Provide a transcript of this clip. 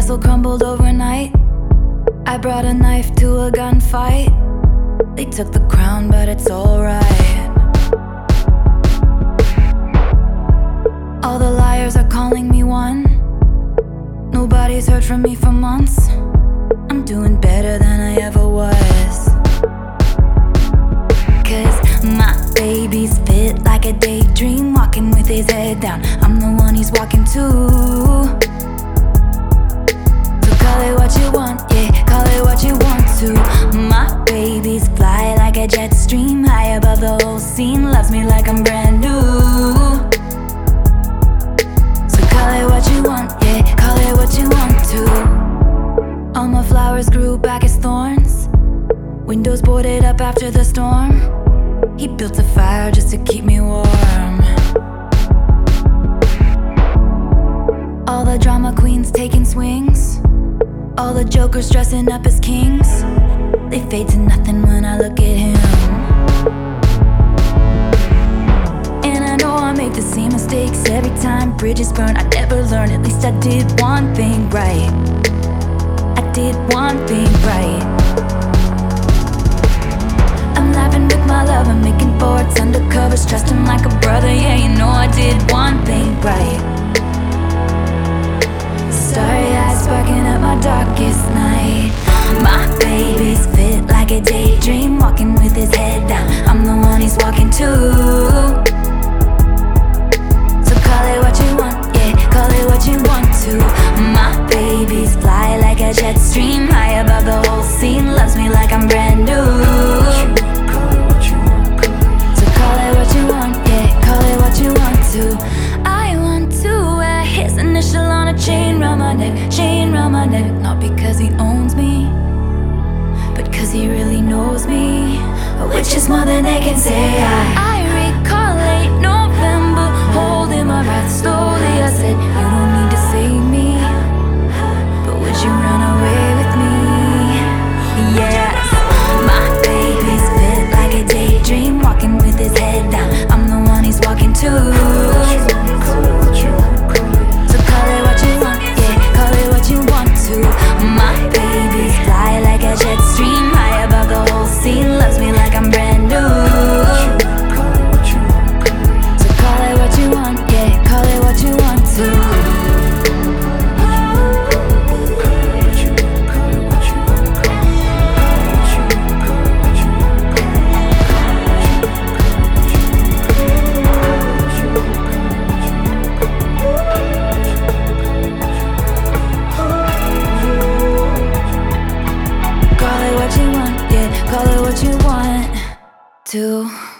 castle crumbled overnight. I brought a knife to a gunfight. They took the crown, but it's alright. All the liars are calling me one. Nobody's heard from me for months. I'm doing better than I ever was. 'Cause my baby's fit like a daydream, walking with his head down. I'm the one he's walking to. So call it what you want, yeah, call it what you want to. My baby's fly like a jet stream, high above the whole scene, loves me like I'm brand new. So call it what you want, yeah, call it what you want to. All my flowers grew back as thorns, windows boarded up after the storm. He built a fire just to keep me warm. All the drama queens taking swings, all the jokers dressing up as kings. They fade to nothing when I look at him. And I know I make the same mistakes every time. Bridges burn, I never learn. At least I did one thing right. I did one thing right. I'm laughing with my love, I'm making forwards undercovers, trust him like a brother. Yeah, you know I did one thing right. Starry eyes sparking up my darkest night. My baby's fit like a daydream, walking with his head down. I'm the one he's walking to. So call it what you want, yeah, call it what you want to. My baby's fly like a jet stream, high above the whole scene, loves me like I'm brand new. So call it what you want, yeah, call it what you want to. I want to wear his initial on a chain round my neck, chain round my neck. Not because he owns me, but cause he really knows me, which is more than they can say. I recall late November, holding my breath slowly. I said, you don't need to save me, but would you run away with me? Yes, my baby's fit like a daydream, walking with his head down. I'm the one he's walking to. So call it what you want, yeah, call it what you want to. My baby's fly like a jet stream, high above the whole scene, loves me like I'm brand new. So call it what you want, yeah, call it what you want to. Call it what you want, yeah, call it what you want to.